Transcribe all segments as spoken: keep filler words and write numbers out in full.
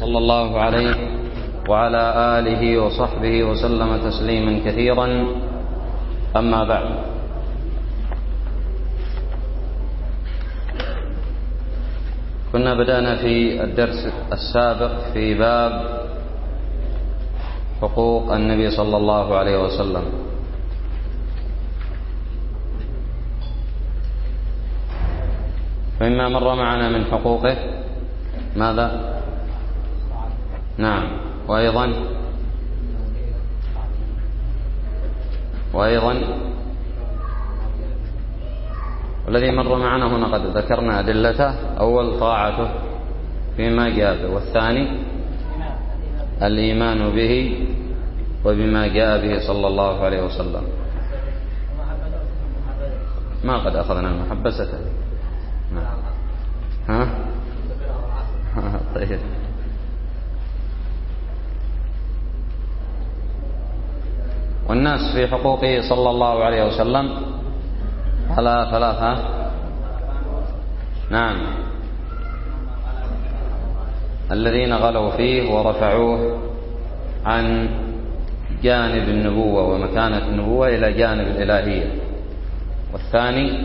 صلى الله عليه وعلى آله وصحبه وسلم تسليما كثيرا. أما بعد، كنا بدأنا في الدرس السابق في باب حقوق النبي صلى الله عليه وسلم، فمما مر معنا من حقوقه ماذا؟ نعم، وأيضا وأيضا والذي مر معنا هنا قد ذكرنا أدلته. أول طاعته فيما جاء به، والثاني الإيمان به وبما جاء به صلى الله عليه وسلم. ما قد أخذنا المحبسة. ها؟ طيب، والناس في حقوقه صلى الله عليه وسلم على ثلاثة. نعم، الذين غلوا فيه ورفعوه عن جانب النبوة ومكانة النبوة إلى جانب الإلهية. والثاني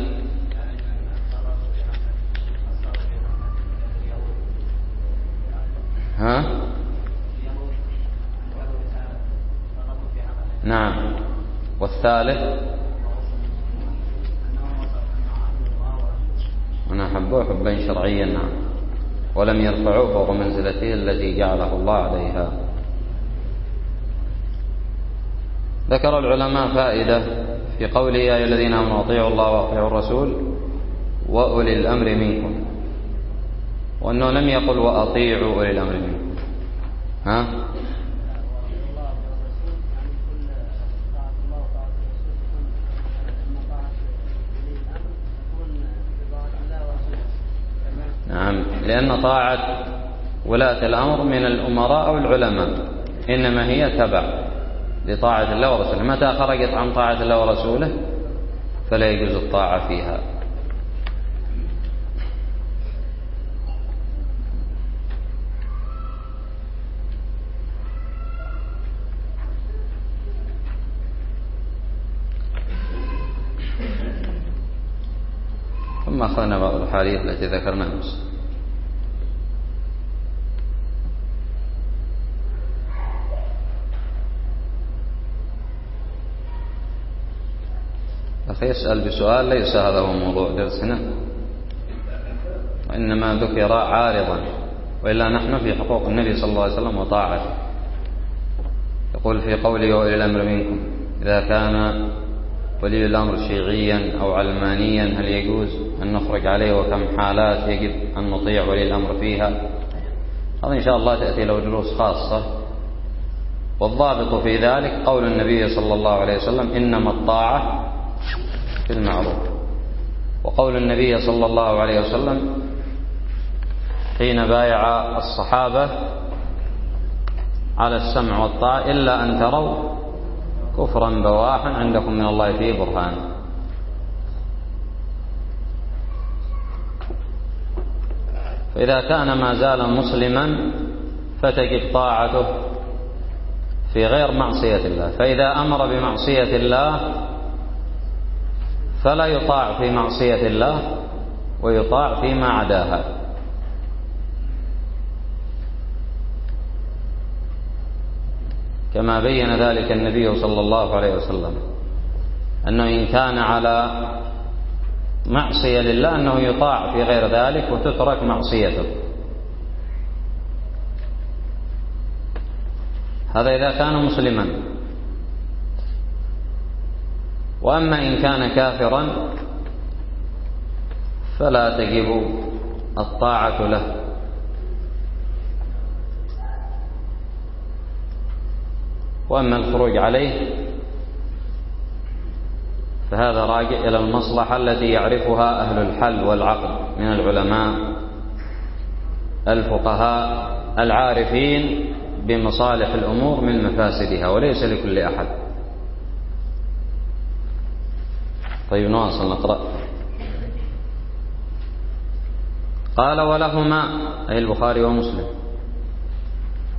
ها؟ نعم، والثالث من أحبوه حبا شرعيا، نعم، ولم يرفعوه فوق منزلته التي جعله الله عليها. ذكر العلماء فائدة في قوله يا أيها الذين آمنوا أطيعوا الله وأطيعوا الرسول وأولي الأمر منكم، وأنه لم يقل وأطيعوا أولي الأمر منكم. ها؟ نعم، لأن طاعة ولاة الأمر من الأمراء أو العلماء إنما هي تبع لطاعة الله ورسوله. متى خرجت عن طاعة الله ورسوله فلا يجوز الطاعة فيها. ثم أخذنا بعض الحديث التي ذكرناها أمس. أخي يسأل بسؤال ليس هذا هو موضوع درسنا، وإنما ذكر عارضا، وإلا نحن في حقوق النبي صلى الله عليه وسلم وطاعته. يقول في قوله وإلى الأمر منكم، إذا كان ولي الأمر شيعيا أو علمانيا هل يجوز أن نخرج عليه، وكم حالات يجب أن نطيع ولي الأمر فيها؟ هذا إن شاء الله تأتي له دروس خاصة. والضابط في ذلك قول النبي صلى الله عليه وسلم إنما الطاعة في المعروف، وقول النبي صلى الله عليه وسلم حين بايع الصحابة على السمع والطاعة إلا أن تروا كفرا بواحا عندكم من الله فيه برهان. فإذا كان ما زال مسلما فتجب طاعته في غير معصية الله، فإذا أمر بمعصية الله فلا يطاع في معصية الله ويطاع فيما عداها. كما بين ذلك النبي صلى الله عليه وسلم أنه إن كان على معصية لله أنه يطاع في غير ذلك وتترك معصيته. هذا إذا كان مسلما. وأما إن كان كافرا فلا تجب الطاعة له. وأما الخروج عليه فهذا راجع إلى المصلحة التي يعرفها أهل الحل والعقد من العلماء الفقهاء العارفين بمصالح الأمور من مفاسدها، وليس لكل أحد. طيب نواصل نقرأ. قال ولهما أي البخاري ومسلم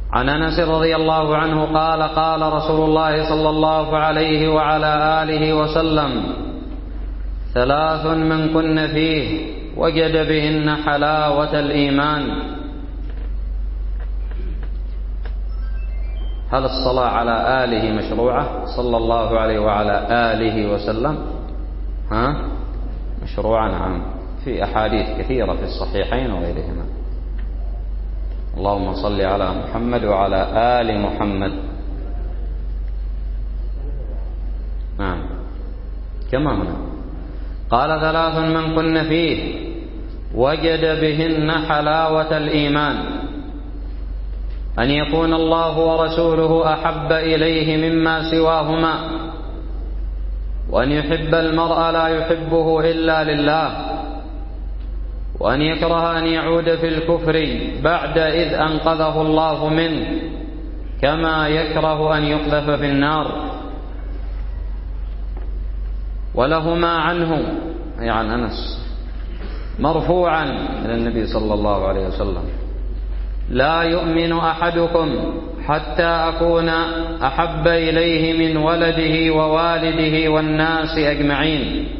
عن أنس رضي الله عنه قال قال رسول الله صلى الله عليه وعلى آله وسلم ثلاث من كن فيه وجد بهن حلاوة الإيمان. هل الصلاة على آله مشروعة صلى الله عليه وعلى آله وسلم؟ ها؟ مشروعة نعم، في أحاديث كثيرة في الصحيحين وغيرهما. اللهم صل على محمد وعلى آل محمد. نعم كما هنا قال ثلاث من كن فيه وجد بهن حلاوة الإيمان: أن يكون الله ورسوله أحب إليه مما سواهما، وأن يحب المرء لا يحبه إلا لله، وأن يكره أن يعود في الكفر بعد إذ أنقذه الله منه، كما يكره أن يقذف في النار. ولهما عنه يعني أنس مرفوعا إلى النبي صلى الله عليه وسلم: لا يؤمن أحدكم حتى أكون أحب إليه من ولده ووالده والناس أجمعين.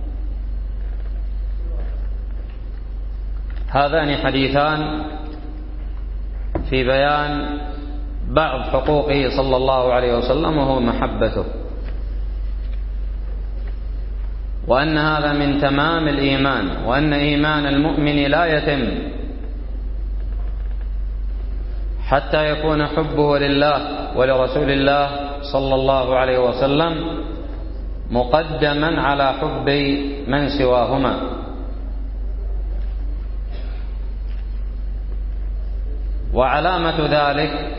هذان حديثان في بيان بعض حقوقه صلى الله عليه وسلم، وهو محبته، وأن هذا من تمام الإيمان، وأن إيمان المؤمن لا يتم حتى يكون حبه لله ولرسول الله صلى الله عليه وسلم مقدما على حب من سواهما. وعلامة ذلك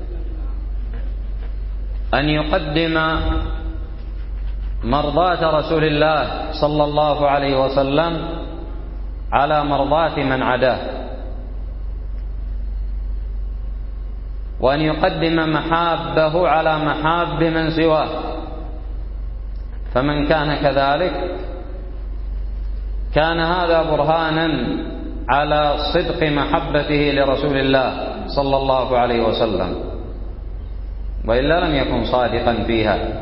أن يقدم مرضاة رسول الله صلى الله عليه وسلم على مرضاة من عداه، وأن يقدم محابه على محاب من سواه. فمن كان كذلك كان هذا برهانا على صدق محبته لرسول الله صلى الله عليه وسلم، وإلا لم يكن صادقا فيها.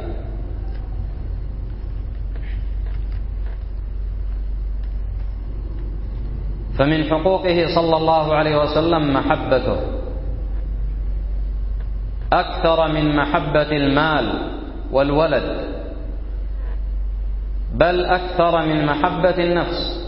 فمن حقوقه صلى الله عليه وسلم محبته أكثر من محبة المال والولد، بل أكثر من محبة النفس،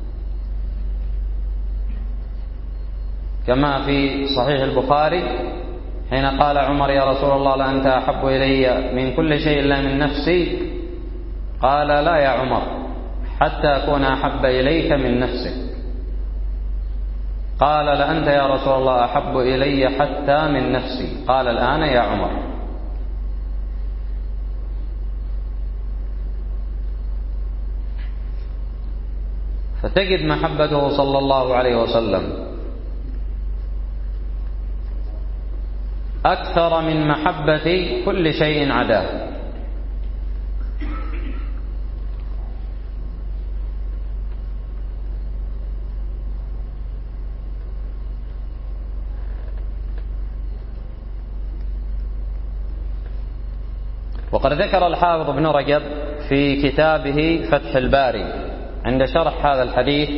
كما في صحيح البخاري حين قال عمر: يا رسول الله لأنت أحب إلي من كل شيء إلا من نفسي. قال: لا يا عمر، حتى أكون أحب إليك من نفسك. قال: لأنت يا رسول الله أحب إلي حتى من نفسي. قال: الآن يا عمر. فتجد محبته صلى الله عليه وسلم أكثر من محبة كل شيء عداه. وقد ذكر الحافظ ابن رجب في كتابه فتح الباري عند شرح هذا الحديث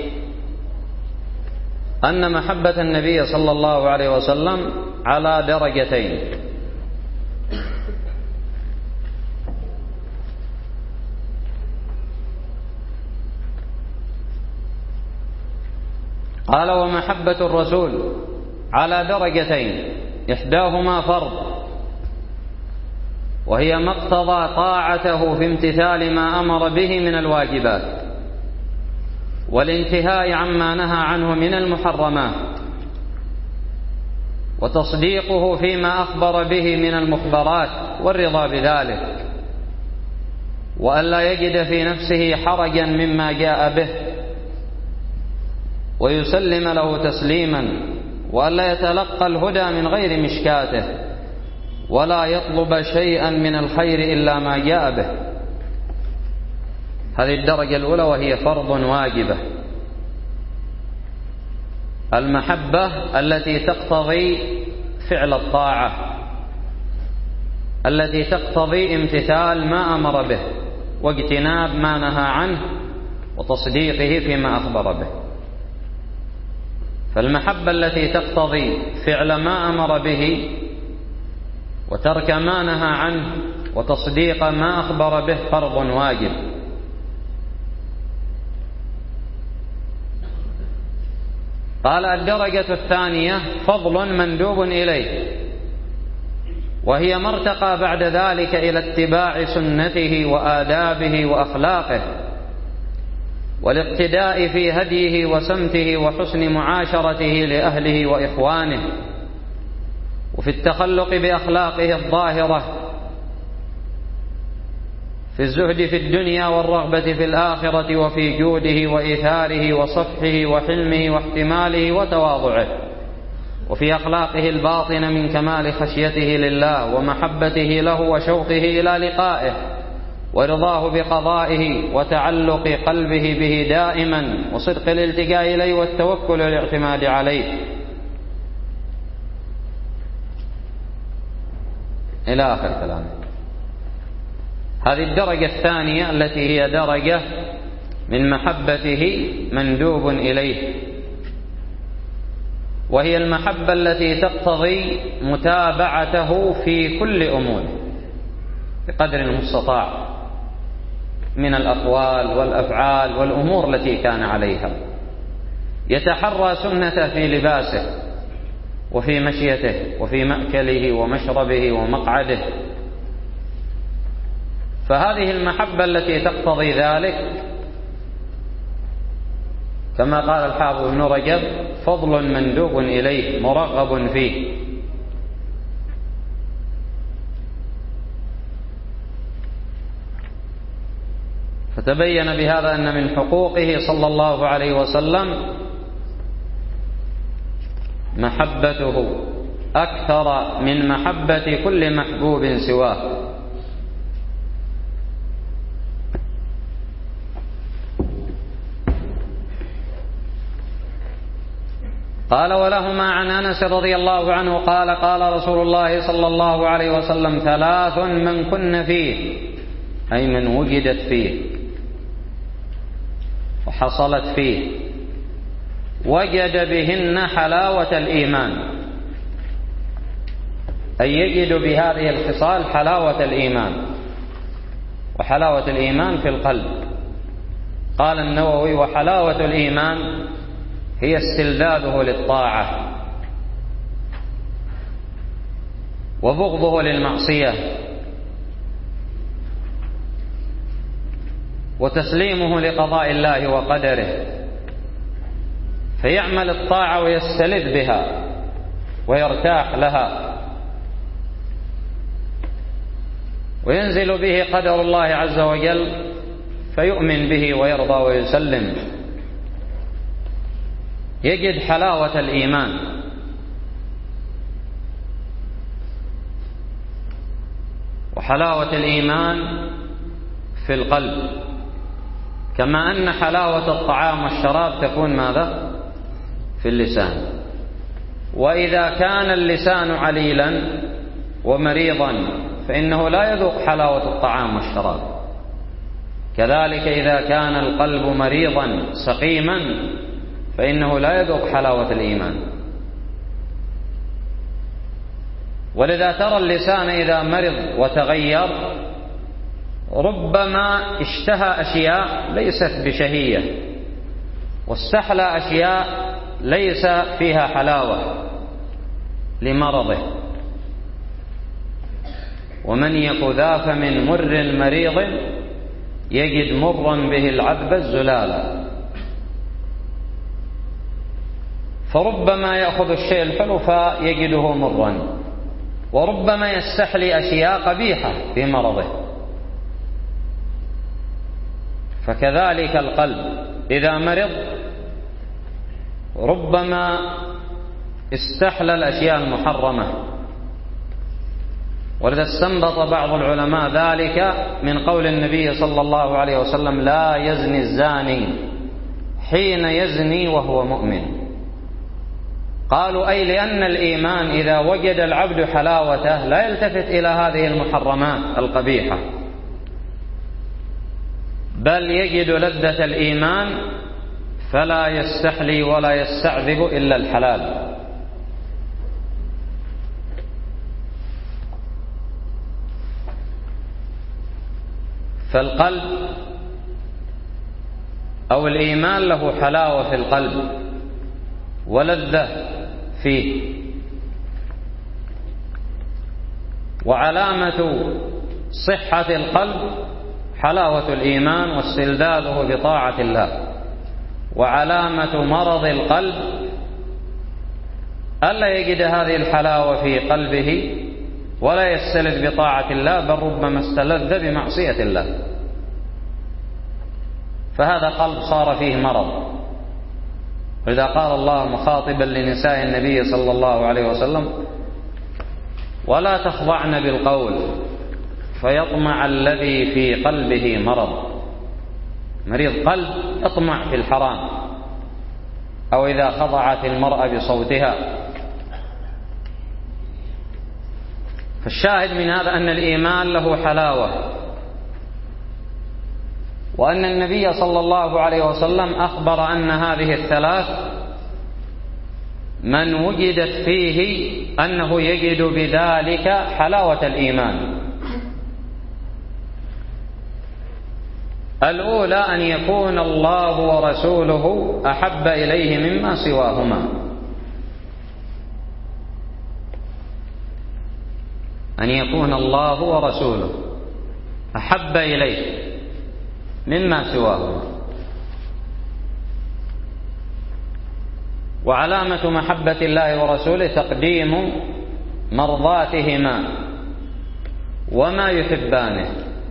أن محبة النبي صلى الله عليه وسلم على درجتين: قال: ومحبة الرسول على درجتين، إحداهما فرض، وهي ما اقتضى طاعته في امتثال ما أمر به من الواجبات والانتهاء عما نهى عنه من المحرمات، وتصديقه فيما أخبر به من المخبرات والرضا بذلك، وألا يجد في نفسه حرجا مما جاء به ويسلم له تسليما، وألا يتلقى الهدى من غير مشكاته، ولا يطلب شيئا من الخير إلا ما جاء به. هذه الدرجة الأولى، وهي فرض واجبة: المحبة التي تقتضي فعل الطاعة التي تقتضي امتثال ما أمر به واجتناب ما نهى عنه وتصديقه فيما أخبر به. فالمحبة التي تقتضي فعل ما أمر به وترك ما نهى عنه وتصديق ما أخبر به فرض واجب. قال الدرجة الثانية فضل مندوب إليه، وهي ما ارتقى بعد ذلك إلى اتباع سنته وآدابه وأخلاقه والاقتداء في هديه وسمته وحسن معاشرته لأهله وإخوانه، وفي التخلق بأخلاقه الظاهرة في الزهد في الدنيا والرغبة في الآخرة، وفي جوده وإيثاره وصفحه وحلمه واحتماله وتواضعه، وفي أخلاقه الباطنة من كمال خشيته لله ومحبته له وشوقه إلى لقائه ورضاه بقضائه وتعلق قلبه به دائما وصدق الالتجاء إليه والتوكل والاعتماد عليه إلى آخر كلامه. هذه الدرجة الثانية التي هي درجة من محبته مندوب إليه، وهي المحبة التي تقتضي متابعته في كل أمور بقدر المستطاع من الأقوال والأفعال والأمور التي كان عليها. يتحرى سنته في لباسه وفي مشيته وفي مأكله ومشربه ومقعده. فهذه المحبة التي تقتضي ذلك كما قال الحافظ ابن رجب فضل مندوب إليه مرغب فيه. فتبين بهذا أن من حقوقه صلى الله عليه وسلم محبته أكثر من محبة كل محبوب سواه. قال ولهما عن أنس رضي الله عنه قال قال رسول الله صلى الله عليه وسلم ثلاث من كن فيه، أي من وجدت فيه وحصلت فيه وجد بهن حلاوة الإيمان، أي يجد بهذه الخصال حلاوة الإيمان، وحلاوة الإيمان في القلب. قال النووي وحلاوة الإيمان هي استلذاذه للطاعة وبغضه للمعصية وتسليمه لقضاء الله وقدره، فيعمل الطاعة ويستلذ بها ويرتاح لها، وينزل به قدر الله عز وجل فيؤمن به ويرضى ويسلم، يجد حلاوة الإيمان. وحلاوة الإيمان في القلب، كما أن حلاوة الطعام والشراب تكون ماذا؟ في اللسان. وإذا كان اللسان عليلا ومريضا فإنه لا يذوق حلاوة الطعام والشراب. كذلك إذا كان القلب مريضا سقيما فإنه لا يذوق حلاوة الإيمان. ولذا ترى اللسان إذا مرض وتغير ربما اشتهى أشياء ليست بشهية واستحلى أشياء ليس فيها حلاوة لمرضه. ومن يك ذا فمن مر مريض يجد مرا به العذب الزلالا. فربما يأخذ الشيء الحلو فيجده مرا، وربما يستحلي أشياء قبيحة في مرضه. فكذلك القلب إذا مرض ربما استحلى الأشياء المحرمة. ولذا استنبط بعض العلماء ذلك من قول النبي صلى الله عليه وسلم لا يزني الزاني حين يزني وهو مؤمن. قالوا أي لأن الإيمان إذا وجد العبد حلاوته لا يلتفت إلى هذه المحرمات القبيحة، بل يجد لذة الإيمان فلا يستحلي ولا يستعذب إلا الحلال. فالقلب أو الإيمان له حلاوة في القلب ولذة فيه، وعلامة صحة القلب حلاوة الإيمان واستلذاذه بطاعة الله، وعلامة مرض القلب ألا يجد هذه الحلاوة في قلبه ولا يستلذ بطاعة الله، بل ربما استلذ بمعصية الله، فهذا قلب صار فيه مرض. وإذا قال الله مخاطبا لنساء النبي صلى الله عليه وسلم: ولا تخضعن بالقول فيطمع الذي في قلبه مرض. مريض قلب يطمع في الحرام، أو إذا خضعت المرأة بصوتها. فالشاهد من هذا أن الإيمان له حلاوة، وأن النبي صلى الله عليه وسلم أخبر أن هذه الثلاث من وجدت فيه أنه يجد بذلك حلاوة الإيمان. الأولى أن يكون الله ورسوله أحب إليه مما سواهما، أن يكون الله ورسوله أحب إليه مما سواهما. وعلامة محبة الله ورسوله تقديم مرضاتهما وما يحبانه.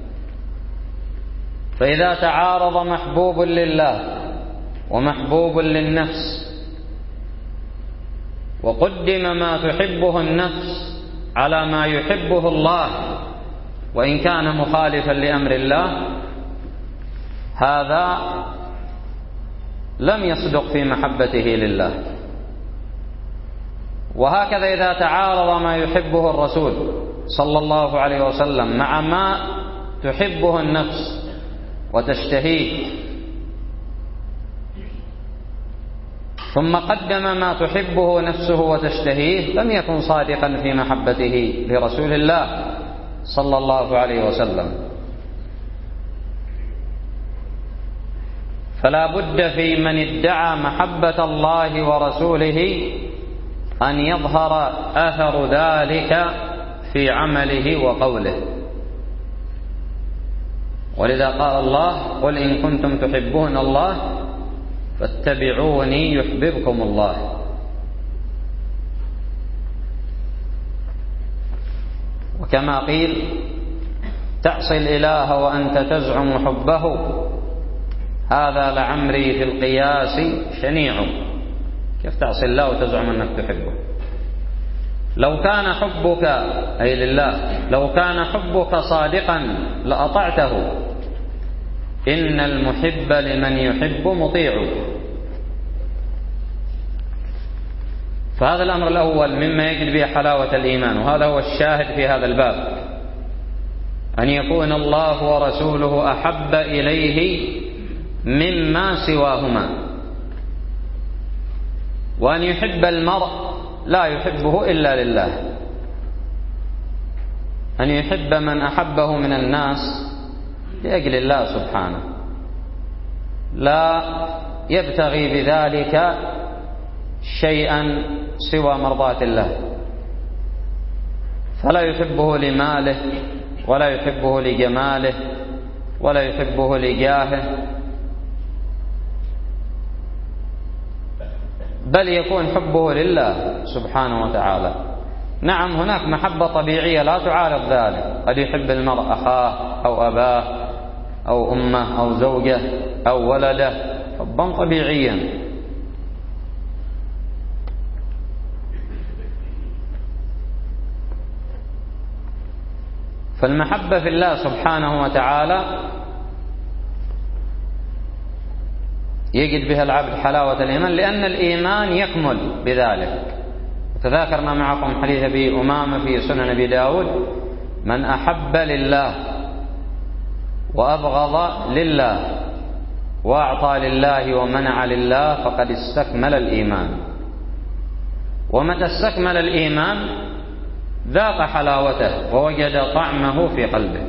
فإذا تعارض محبوب لله ومحبوب للنفس وقدم ما تحبه النفس على ما يحبه الله وإن كان مخالفا لأمر الله، هذا لم يصدق في محبته لله. وهكذا إذا تعارض ما يحبه الرسول صلى الله عليه وسلم مع ما تحبه النفس وتشتهيه، ثم قدم ما تحبه نفسه وتشتهيه، لم يكن صادقا في محبته لرسول الله صلى الله عليه وسلم. فلا بد في من ادعى محبة الله ورسوله أن يظهر أثر ذلك في عمله وقوله. ولذا قال الله: قل إن كنتم تحبون الله فاتبعوني يحببكم الله. وكما قيل: تعصي الإله وأنت تزعم حبه، هذا لعمري في القياس شنيع. كيف تعصي الله وتزعم أنك تحبه؟ لو كان حبك أي لله، لو كان حبك صادقا لأطعته. إن المحب لمن يحب مطيع. فهذا الأمر الأول مما يجد به حلاوة الإيمان، وهذا هو الشاهد في هذا الباب، أن يكون الله ورسوله أحب إليه مما سواهما، وأن يحب المرء لا يحبه إلا لله، أن يحب من أحبه من الناس لأجل الله سبحانه، لا يبتغي بذلك شيئا سوى مرضاة الله، فلا يحبه لماله ولا يحبه لجماله ولا يحبه لجاهه، بل يكون حبه لله سبحانه وتعالى. نعم، هناك محبة طبيعية لا تعارض ذلك، قد يحب المرء أخاه أو أباه أو أمه أو زوجه أو ولده حبا طبيعيا. فالمحبة في الله سبحانه وتعالى يجد بها العبد حلاوة الإيمان، لأن الإيمان يكمل بذلك. تذاكرنا معكم حديث أبي أمامة في سنن أبي داود: من أحب لله وأبغض لله وأعطى لله ومنع لله فقد استكمل الإيمان. ومتى استكمل الإيمان ذاق حلاوته ووجد طعمه في قلبه.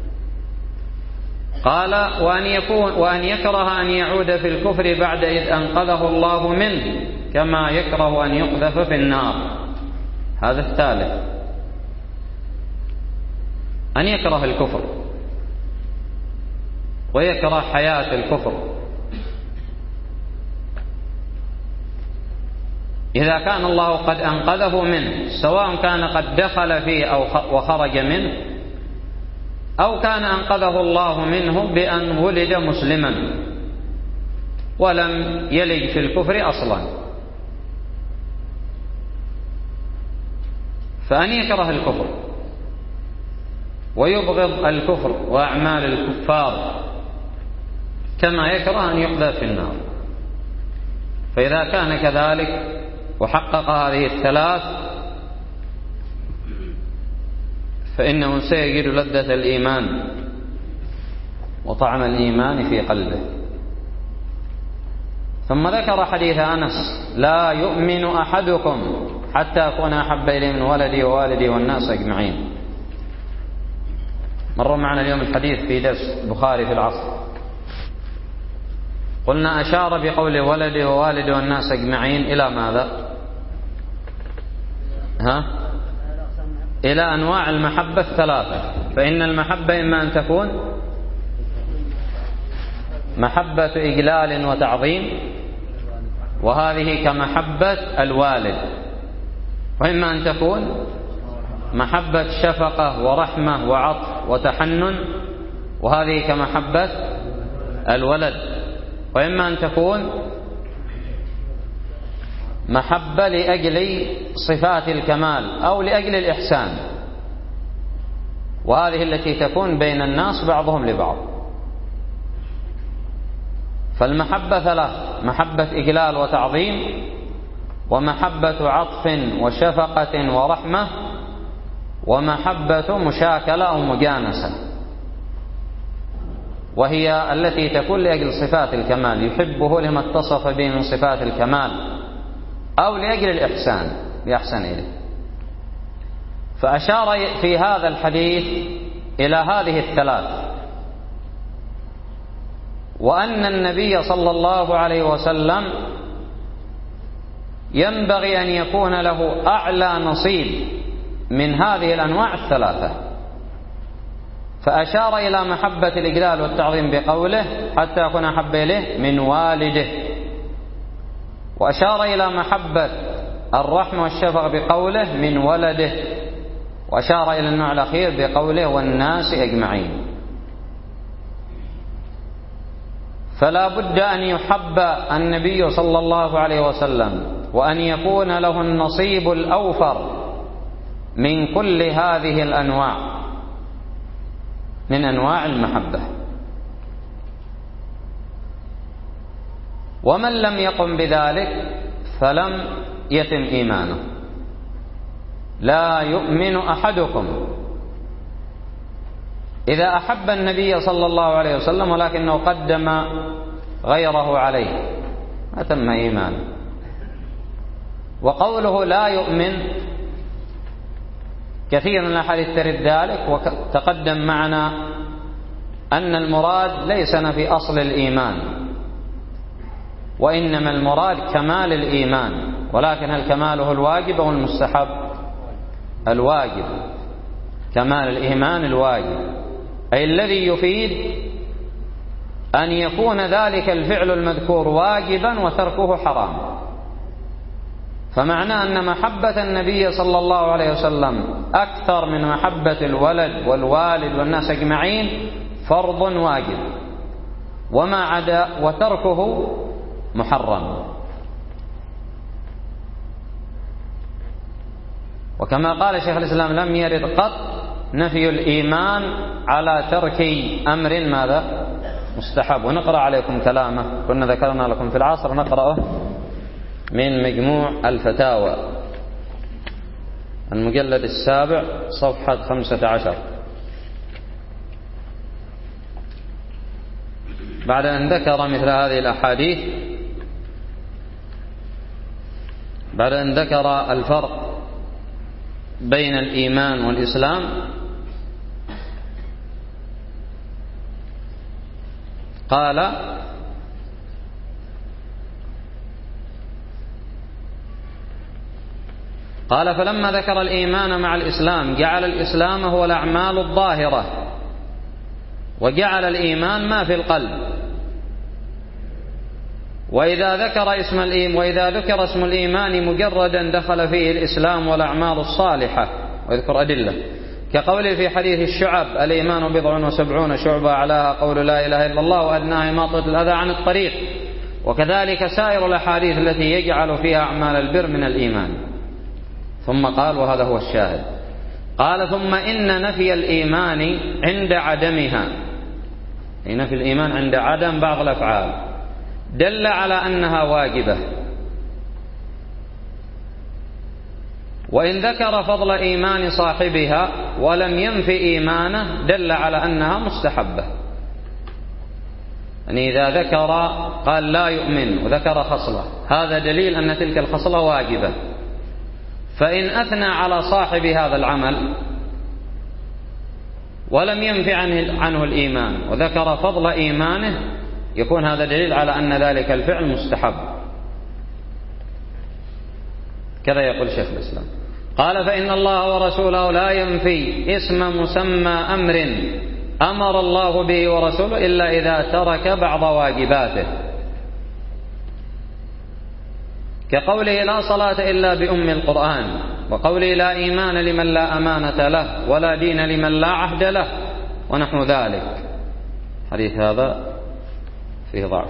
قال: وأن يكون وأن يكره أن يعود في الكفر بعد إذ أنقذه الله منه، كما يكره أن يقذف في النار. هذا الثالث، أن يكره الكفر ويكره حياة الكفر. إذا كان الله قد أنقذه منه، سواء كان قد دخل فيه أو وخرج منه، أو كان أنقذه الله منه بأن ولد مسلما ولم يلج في الكفر أصلا، فأن يكره الكفر ويبغض الكفر وأعمال الكفار، كما يكره أن يقذف في النار. فإذا كان كذلك وحقق هذه الثلاث فإنه سيجد لذة الإيمان وطعم الإيمان في قلبه. ثم ذكر حديث أنس: لا يؤمن أحدكم حتى أكون أحب إليه من ولدي ووالدي والناس أجمعين. مر معنا اليوم الحديث في درس البخاري في العصر، قلنا أشار بقول ولدي ووالدي والناس أجمعين إلى ماذا؟ ها؟ إلى أنواع المحبة الثلاثة. فإن المحبة إما أن تكون محبة إجلال وتعظيم، وهذه كمحبة الوالد، وإما أن تكون محبة شفقة ورحمة وعطف وتحنن، وهذه كمحبة الولد، وإما أن تكون محبة لأجل صفات الكمال أو لأجل الإحسان، وهذه التي تكون بين الناس بعضهم لبعض. فالمحبة ثلاث: محبة إجلال وتعظيم، ومحبة عطف وشفقة ورحمة، ومحبة مشاكلة أو مجانسة، وهي التي تكون لأجل صفات الكمال، يحبه لما اتصف به من صفات الكمال، أو لأجل الإحسان ليحسن إليه. فأشار في هذا الحديث إلى هذه الثلاث، وأن النبي صلى الله عليه وسلم ينبغي أن يكون له أعلى نصيب من هذه الأنواع الثلاثة. فأشار إلى محبة الإجلال والتعظيم بقوله: حتى يكون أحب إليه من والده، وأشار إلى محبة الرحمة والشفقة بقوله: من ولده، وأشار إلى النوع الأخير بقوله: والناس أجمعين. فلا بد أن يحب النبي صلى الله عليه وسلم، وأن يكون له النصيب الأوفر من كل هذه الأنواع من أنواع المحبة. ومن لم يقم بذلك فلم يتم إيمانه. لا يؤمن أحدكم إذا أحب النبي صلى الله عليه وسلم ولكنه قدم غيره عليه، ما تم إيمانه. وقوله لا يؤمن كثير من الأحاديث ترد ذلك، وتقدم معنا أن المراد ليس في أصل الإيمان، وإنما المراد كمال الإيمان. ولكن هل كماله الواجب أو المستحب؟ الواجب، كمال الإيمان الواجب، أي الذي يفيد أن يكون ذلك الفعل المذكور واجبا وتركه حرام. فمعنى أن محبة النبي صلى الله عليه وسلم أكثر من محبة الولد والوالد والناس أجمعين فرض واجب، وما عدا وتركه محرم. وكما قال شيخ الإسلام: لم يرد قط نفي الإيمان على ترك أمر ماذا؟ مستحب. ونقرأ عليكم كلامه، كنا ذكرنا لكم في العصر، نقرأه من مجموع الفتاوى المجلد السابع صفحة خمسة عشر. بعد أن ذكر مثل هذه الأحاديث، بعد أن ذكر الفرق بين الإيمان والإسلام، قال: قال فلما ذكر الإيمان مع الإسلام جعل الإسلام هو الأعمال الظاهرة، وجعل الإيمان ما في القلب. وإذا ذكر اسم الإيمان وإذا ذكر اسم الإيمان مجردا دخل فيه الإسلام والأعمال الصالحة، ويذكر أدلة كقوله في حديث الشعب: الإيمان بضع وسبعون شعبة، أعلاها قول لا إله إلا الله، وأدناها إماطة الأذى عن الطريق. وكذلك سائر الأحاديث التي يجعل فيها أعمال البر من الإيمان. ثم قال، وهذا هو الشاهد، قال: ثم إن نفي الإيمان عند عدمها، أي نفي الإيمان عند عدم بعض الأفعال، دل على أنها واجبة. وإن ذكر فضل إيمان صاحبها ولم ينفي إيمانه دل على أنها مستحبة. يعني إذا ذكر قال لا يؤمن وذكر خصلة، هذا دليل أن تلك الخصلة واجبة. فإن أثنى على صاحب هذا العمل ولم ينفي عنه, عنه الإيمان وذكر فضل إيمانه، يكون هذا دليل على أن ذلك الفعل مستحب. كذا يقول شيخ الإسلام. قال: فإن الله ورسوله لا ينفي اسم مسمى أمر أمر الله به ورسوله إلا إذا ترك بعض واجباته، كقوله: لا صلاة إلا بأم القرآن، وقوله: لا إيمان لمن لا أمانة له، ولا دين لمن لا عهد له، ونحو ذلك. حديث هذا فيه ضعف.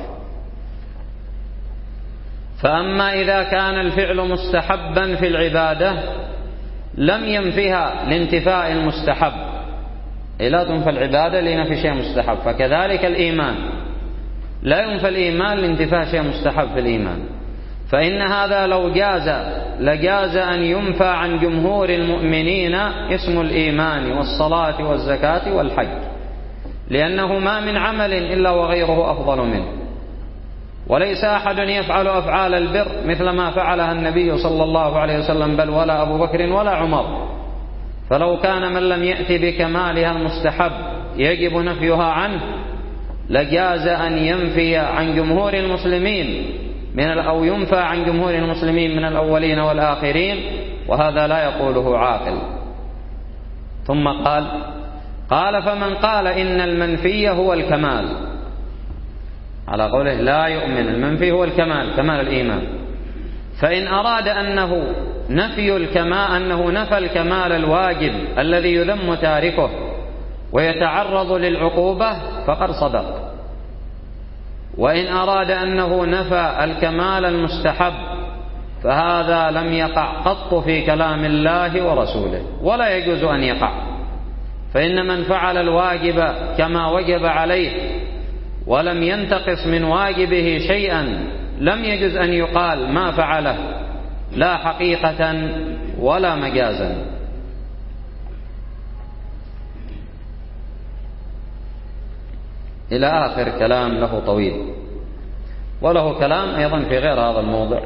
فأما إذا كان الفعل مستحبا في العبادة لم ينفها لانتفاء المستحب، لا تنفى العبادة لنفي شيء مستحب، فكذلك الإيمان لا ينفى الإيمان لانتفاء شيء مستحب في الإيمان. فإن هذا لو جاز لجاز أن ينفى عن جمهور المؤمنين اسم الإيمان والصلاة والزكاة والحج، لأنه ما من عمل إلا وغيره أفضل منه، وليس أحد يفعل أفعال البر مثل ما فعلها النبي صلى الله عليه وسلم، بل ولا أبو بكر ولا عمر. فلو كان من لم يأتي بكمالها المستحب يجب نفيها عنه، لجاز أن ينفي عن جمهور المسلمين من أو ينفى عن جمهور المسلمين من الأولين والآخرين، وهذا لا يقوله عاقل. ثم قال: قال: فمن قال إن المنفي هو الكمال، على قوله لا يؤمن، المنفي هو الكمال، كمال الإيمان، فإن أراد أنه نفي الكمال أنه نفى الكمال الواجب الذي يذم تاركه ويتعرض للعقوبة فقد صدق. وإن أراد أنه نفى الكمال المستحب فهذا لم يقع قط في كلام الله ورسوله، ولا يجوز أن يقع. فإن من فعل الواجب كما وجب عليه ولم ينتقص من واجبه شيئا لم يجوز أن يقال ما فعله، لا حقيقة ولا مجازا. إلى آخر كلام له طويل، وله كلام أيضا في غير هذا الموضع.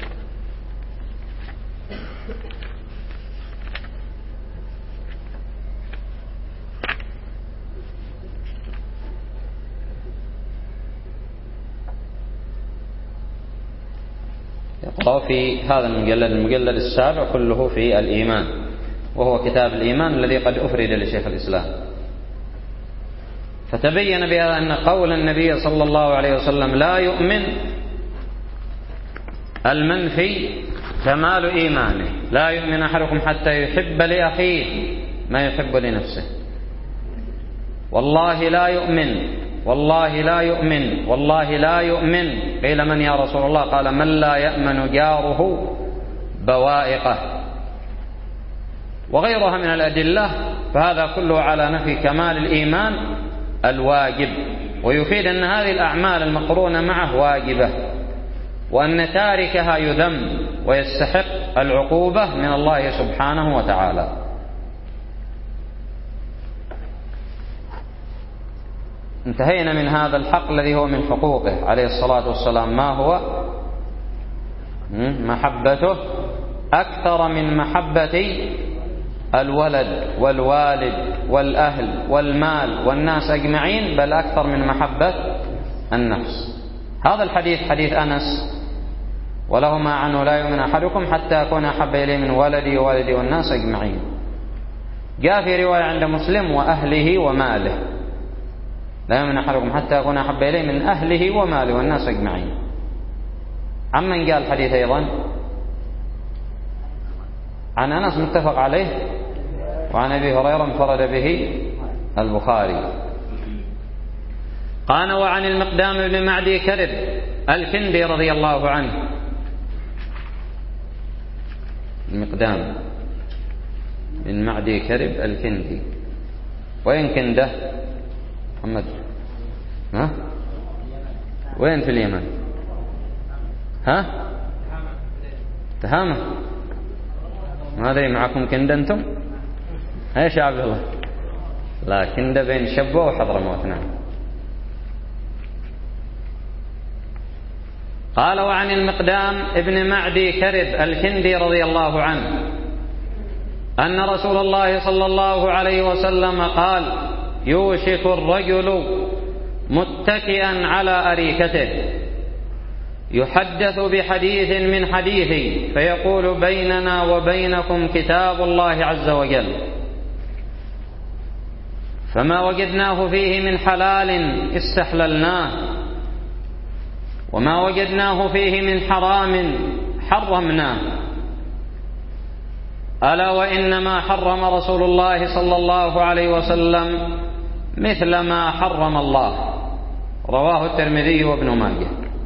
يقرأ في هذا المجلد المجلد السابع كله في الإيمان، وهو كتاب الإيمان الذي قد أفرد لشيخ الإسلام. فتبين بهذا أن قول النبي صلى الله عليه وسلم لا يؤمن المنفي كمال إيمانه، لا يؤمن أحدكم حتى يحب لأخيه ما يحب لنفسه. والله لا يؤمن، والله لا يؤمن، والله لا يؤمن. قيل من يا رسول الله؟ قال من لا يأمن جاره بوائقه، وغيرها من الأدلة. فهذا كله على نفي كمال الإيمان الواجب. ويفيد أن هذه الأعمال المقرونة معه واجبة، وأن تاركها يذم ويستحق العقوبة من الله سبحانه وتعالى. انتهينا من هذا الحق الذي هو من حقوقه عليه الصلاة والسلام. ما هو؟ محبته أكثر من محبة الولد والوالد والأهل والمال والناس أجمعين، بل أكثر من محبة النفس. هذا الحديث حديث أنس: ولهما عنه لا يؤمن أحدكم حتى أكون أحب إليه من ولدي ووالدي والناس أجمعين. جاء في رواية عند مسلم: وأهله وماله. لا يؤمن أحدكم حتى أكون أحب إليه من أهله وماله والناس أجمعين. عمن قال الحديث أيضا؟ عن أنس متفق عليه، وعن أبي هريرة انفرد به البخاري. قال: وعن المقدام بن معدي كرب الكندي رضي الله عنه. المقدام بن معدي كرب الكندي، وين كنده؟ محمد ها؟ وين في اليمن؟ ها؟ تهامة. ما أدري معكم كنده أنتم؟ ايش يا عبد الله؟ لا، كنده بين شبوة وحضرموت. نعم. قال: وعن المقدام ابن معدي كرب الكندي رضي الله عنه أن رسول الله صلى الله عليه وسلم قال: يوشك الرجل متكئا على أريكته يحدث بحديث من حديثي فيقول: بيننا وبينكم كتاب الله عز وجل، فما وجدناه فيه من حلال استحللناه، وما وجدناه فيه من حرام حرمناه. ألا وإنما حرم رسول الله صلى الله عليه وسلم مثل ما حرم الله. رواه الترمذي وابن ماجه.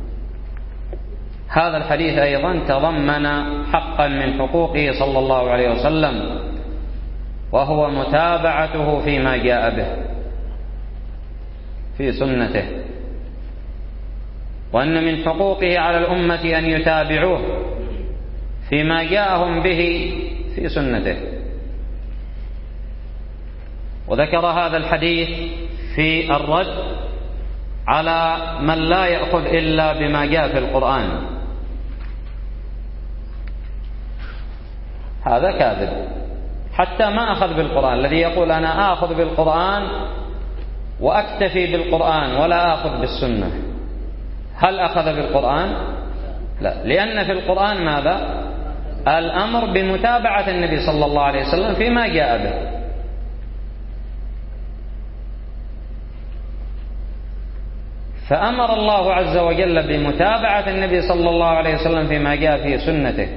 هذا الحديث أيضا تضمن حقا من حقوقه صلى الله عليه وسلم، وهو متابعته فيما جاء به في سنته، وأن من حقوقه على الأمة أن يتابعوه فيما جاءهم به في سنته. وذكر هذا الحديث في الرد على من لا يأخذ إلا بما جاء في القرآن. هذا كاذب، حتى ما أخذ بالقرآن. الذي يقول أنا آخذ بالقرآن وأكتفي بالقرآن ولا آخذ بالسنة، هل أخذ بالقرآن؟ لا، لأن في القرآن ماذا؟ الأمر بمتابعة النبي صلى الله عليه وسلم فيما جاء به. فأمر الله عز وجل بمتابعة النبي صلى الله عليه وسلم فيما جاء في سنته،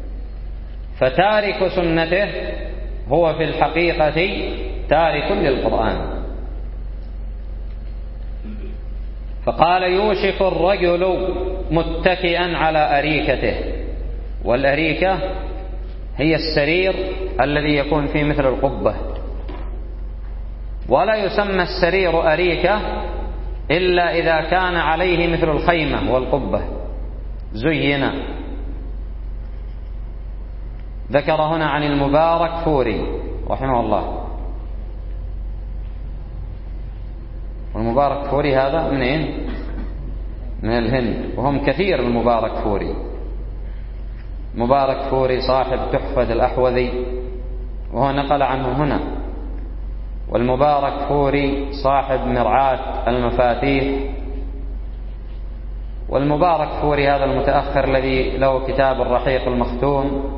فتارك سنته هو في الحقيقة تارك للقرآن. فقال: يوشك الرجل متكئا على أريكته. والأريكة هي السرير الذي يكون فيه مثل القبة، ولا يسمى السرير أريكة إلا إذا كان عليه مثل الخيمة والقبة زينا. ذكر هنا عن المبارك فوري رحمه الله. والمبارك فوري هذا منين؟ من الهند، وهم كثير. المبارك فوري مبارك فوري صاحب تحفة الأحوذي، وهو نقل عنه هنا. والمبارك فوري صاحب مرعاة المفاتيح. والمبارك فوري هذا المتأخر الذي له كتاب الرحيق المختوم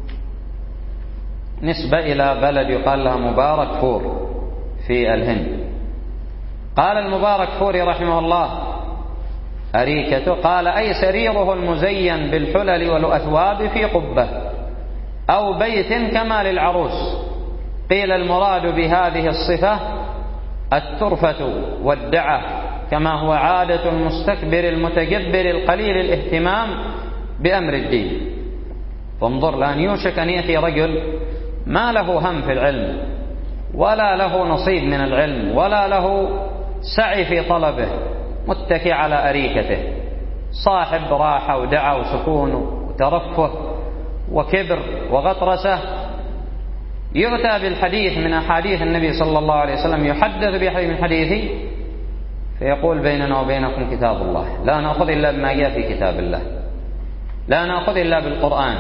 نسبة إلى بلد يقال لها مبارك فور في الهند. قال المبارك فوري رحمه الله: أريكته، قال أي سريره المزين بالحلل والأثواب في قبة أو بيت كما للعروس. قيل المراد بهذه الصفة الترفة والدعة، كما هو عادة المستكبر المتجبر القليل الاهتمام بأمر الدين. فانظر لأن يوشك أن يأتي رجل ما له هم في العلم، ولا له نصيب من العلم، ولا له سعي في طلبه، متكي على أريكته، صاحب راحة ودعة وسكون وترفه وكبر وغطرسة، يؤتى بالحديث من أحاديث النبي صلى الله عليه وسلم، يحدث بحديث من حديثه فيقول بيننا وبينكم كتاب الله، لا نأخذ إلا بما جاء في كتاب الله، لا نأخذ إلا بالقرآن.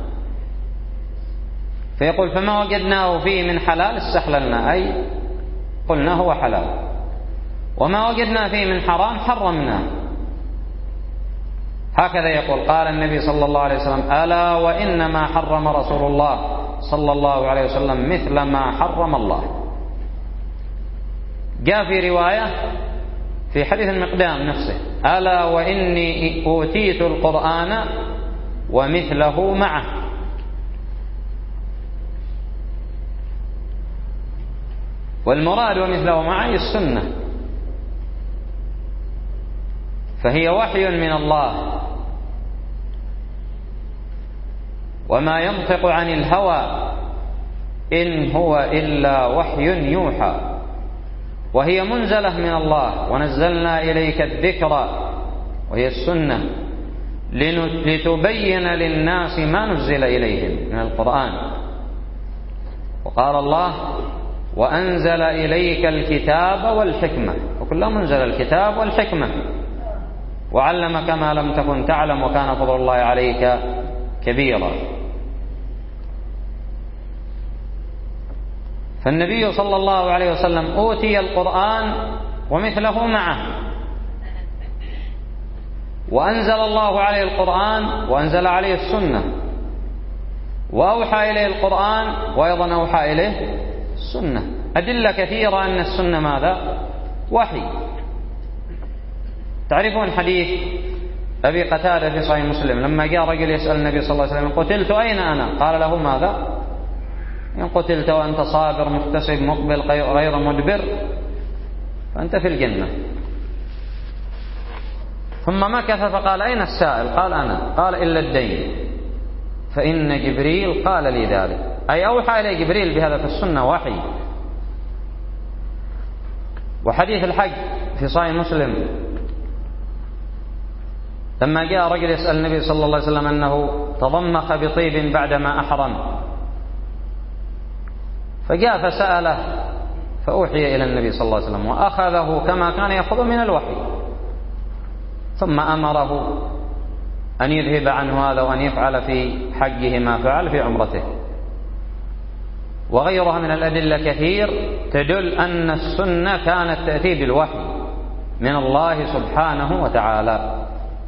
فيقول فما وجدناه فيه من حلال استحللنا، أي قلنا هو حلال، وما وجدنا فيه من حرام حرمناه. هكذا يقول. قال النبي صلى الله عليه وسلم: ألا وإنما حرم رسول الله صلى الله عليه وسلم مثل ما حرم الله. جاء في رواية في حديث المقدام نفسه: ألا وإني أوتيت القرآن ومثله معه. والمراد ومثله معه السنة، فهي وحي من الله، وما ينطق عن الهوى إن هو إلا وحي يوحى، وهي منزلة من الله. ونزلنا إليك الذكر وهي السنة لتبين للناس ما نزل إليهم من القرآن. وقال الله: وأنزل إليك الكتاب والحكمة، وكله منزل الكتاب والحكمة، وعلمك ما لم تكن تعلم وكان فضل الله عليك كبيرا. فالنبي صلى الله عليه وسلم أوتي القرآن ومثله معه، وأنزل الله عليه القرآن وأنزل عليه السنة، وأوحى إليه القرآن وأيضا أوحى إليه السنة. أدلة كثيرة أن السنة ماذا؟ وحي. تعرفون حديث أبي قتادة في صحيح مسلم لما جاء رجل يسأل النبي صلى الله عليه وسلم: قتلت أين أنا؟ قال له: ماذا؟ إن قتلت وأنت صابر محتسب مقبل غير مدبر فأنت في الجنة. ثم مكث فقال: أين السائل؟ قال: أنا. قال: إلا الدين فإن جبريل قال لي ذلك، أي أوحى إلي جبريل بهذا في السنة وحي. وحديث الحج في صحيح مسلم لما جاء رجل يسأل النبي صلى الله عليه وسلم أنه تضمخ بطيب بعدما أحرم، فجاء فسأله فأوحي إلى النبي صلى الله عليه وسلم وأخذه كما كان يأخذ من الوحي، ثم أمره أن يذهب عنه هذا وأن يفعل في حجه ما فعل في عمرته. وغيرها من الأدلة كثير تدل أن السنة كانت تأتي بالوحي من الله سبحانه وتعالى.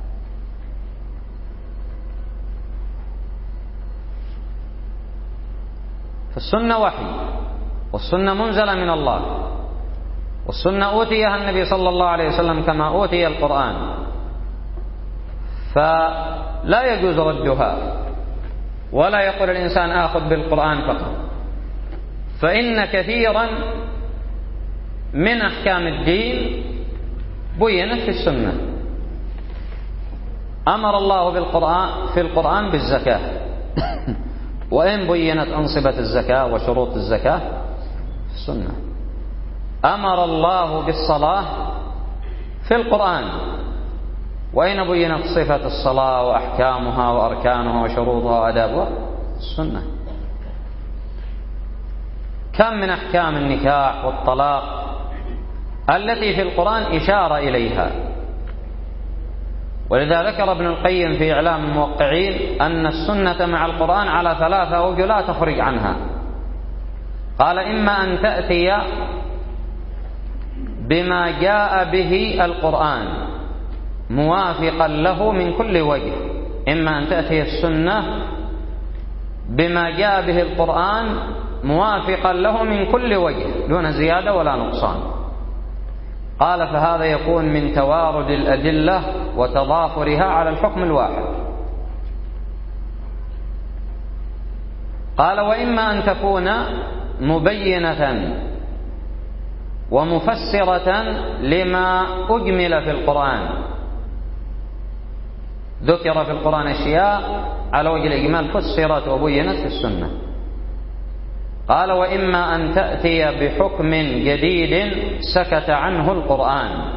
فالسنة وحي، والسنة منزلة من الله، والسنة أوتيها النبي صلى الله عليه وسلم كما أوتي القرآن، فلا يجوز ردها، ولا يقول الإنسان آخذ بالقرآن فقط، فإن كثيرا من أحكام الدين بينت في السنة. أمر الله بالقرآن في القرآن بالزكاة وإن بينت أنصبة الزكاة وشروط الزكاة في السنة. أمر الله بالصلاة في القرآن وإن بينت صفة الصلاة وأحكامها وأركانها وشروطها وآدابها في السنة. كم من أحكام النكاح والطلاق التي في القرآن إشارة إليها. ولذا ذكر ابن القيم في إعلام الموقعين أن السنة مع القرآن على ثلاثة أوجه لا تخرج عنها. قال: إما أن تأتي بما جاء به القرآن موافقا له من كل وجه، إما أن تأتي السنة بما جاء به القرآن موافقا له من كل وجه دون زيادة ولا نقصان. قال: فهذا يكون من توارد الأدلة وتضافرها على الحكم الواحد. قال: وإما أن تكون مبينة ومفسرة لما أجمل في القرآن. ذكر في القرآن أشياء على وجه الإجمال فسرت وبينت في السنة. قال: وإما أن تأتي بحكم جديد سكت عنه القرآن،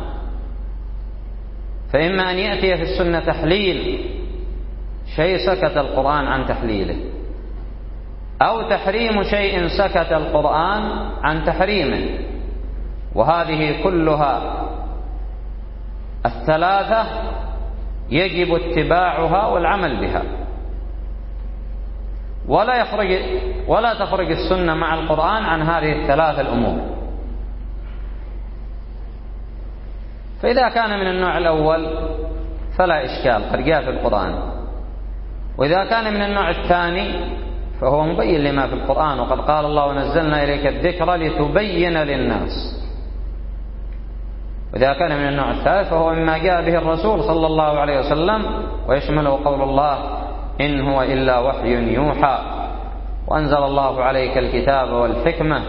فإما أن يأتي في السنة تحليل شيء سكت القرآن عن تحليله، أو تحريم شيء سكت القرآن عن تحريمه، وهذه كلها الثلاثة يجب اتباعها والعمل بها، ولا يخرج ولا تخرج السنة مع القرآن عن هذه الثلاث الأمور. فإذا كان من النوع الأول فلا إشكال، قد جاء في القرآن، وإذا كان من النوع الثاني فهو مبين لما في القرآن، وقد قال الله: ونزلنا إليك الذكر لتبين للناس. وإذا كان من النوع الثالث فهو مما جاء به الرسول صلى الله عليه وسلم، ويشمله قول الله: إن هو إلا وحي يوحى، وأنزل الله عليك الكتاب والحكمة.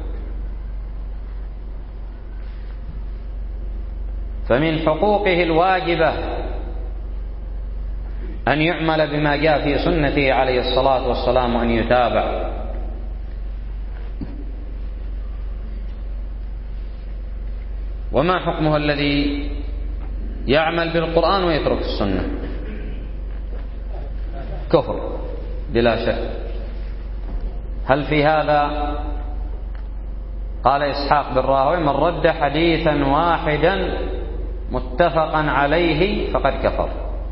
فمن حقوقه الواجبة أن يعمل بما جاء في سنته عليه الصلاة والسلام وأن يتابع. وما حكمه الذي يعمل بالقرآن ويترك السنة؟ كفر بلا شك. هل في هذا؟ قال إسحاق بن راهويه: من رد حديثا واحدا متفقا عليه فقد كفر.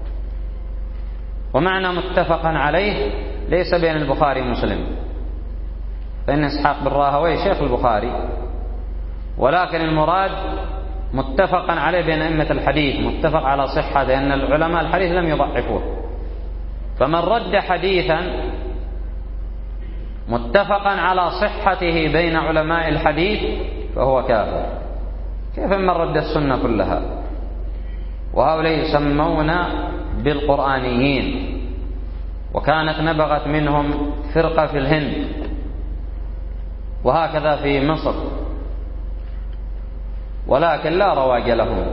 ومعنى متفقا عليه ليس بين البخاري ومسلم، فإن إسحاق بن راهويه شيخ البخاري، ولكن المراد متفقا عليه بين أئمة الحديث، متفق على صحة، لأن العلماء الحديث لم يضعفوه. فمن رد حديثا متفقا على صحته بين علماء الحديث فهو كافر. كيف من رد السنة كلها؟ وهؤلاء يسمون بالقرآنيين، وكانت نبغت منهم فرقة في الهند، وهكذا في مصر، ولكن لا رواج لهم.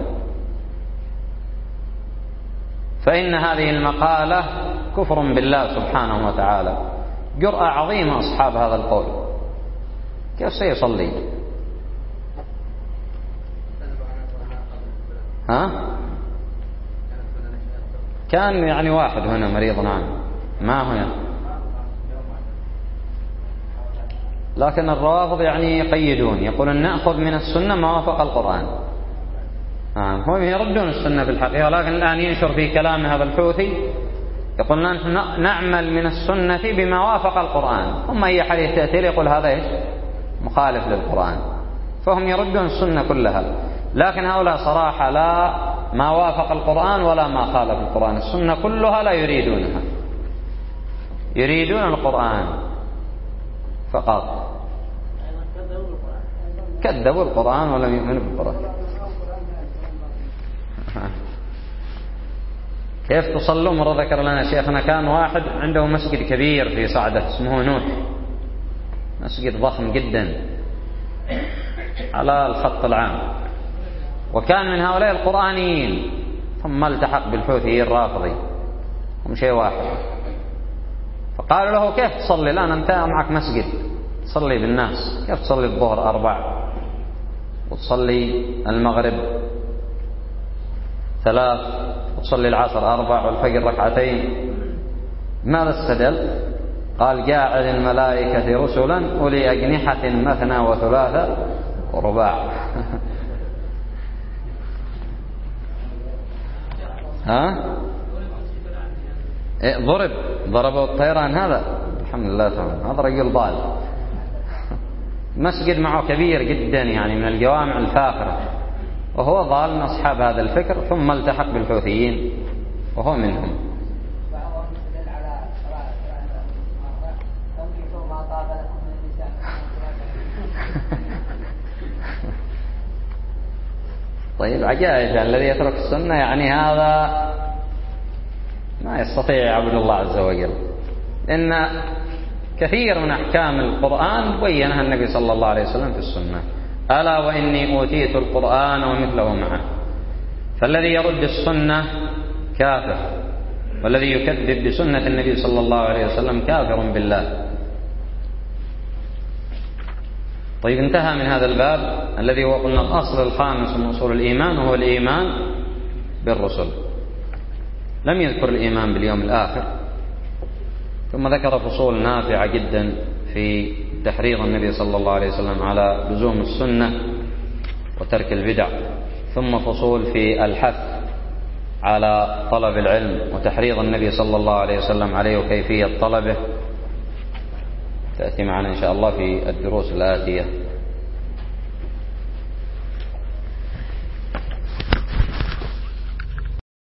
فإن هذه المقالة كفر بالله سبحانه وتعالى، جرأة عظيمة أصحاب هذا القول. كيف سيصلي؟ ها؟ كان يعني واحد هنا مريض، نعم، ما هنا، لكن الروافض يعني يقيدون، يقولون نأخذ من السنة ما وافق القرآن. آه. هم يردون السنة في الحقيقة، لكن الآن ينشر في كلام هذا الحوثي يقول نحن نعمل من السنة بما وافق القرآن، ثم أي حديث تأتي يقول هذا إيش؟ مخالف للقرآن. فهم يردون السنة كلها، لكن هؤلاء صراحة لا ما وافق القرآن ولا ما خالف القرآن، السنة كلها لا يريدونها، يريدون القرآن فقط. كذبوا القرآن ولم يؤمنوا بالقرآن. كيف تصلوا؟ مرة ذكر لنا شيخنا كان واحد عنده مسجد كبير في صعدة اسمه نوح، مسجد ضخم جدا على الخط العام، وكان من هؤلاء القرآنيين، ثم التحق بالحوثي الرافضي، هم شيء واحد. فقالوا له كيف تصلي الآن أنت معك مسجد تصلي بالناس؟ كيف تصلي الظهر أربع وتصلي المغرب ثلاث وتصلي العصر أربع والفجر ركعتين؟ ماذا استدل؟ قال جاعل الملائكة رسلا أولي أجنحة مثنى وثلاثة ورباع. ها؟ إيه ضرب ضربوا الطيران هذا، الحمد لله تعالى، هذا رجل ضال. مسجد معه كبير جدا يعني من الجوامع الفاخرة، وهو ضال من أصحاب هذا الفكر، ثم التحق بالحوثيين وهو منهم. طيب عجائب، الذي يترك السنة يعني هذا ما يستطيع يعبد الله عز وجل، لأن كثير من أحكام القرآن بينها النبي صلى الله عليه وسلم في السنة. ألا وإني أوتيت القرآن ومثله معه. فالذي يرد السنة كافر، والذي يكذب بسنة النبي صلى الله عليه وسلم كافر بالله. طيب، انتهى من هذا الباب الذي هو قلنا الأصل الخامس من أصول الإيمان، وهو الإيمان بالرسل. لم يذكر الإيمان باليوم الآخر، ثم ذكر فصول نافعة جدا في تحريض النبي صلى الله عليه وسلم على لزوم السنة وترك البدع، ثم فصول في الحث على طلب العلم وتحريض النبي صلى الله عليه وسلم عليه وكيفية طلبه، تأتي معنا إن شاء الله في الدروس الآتية.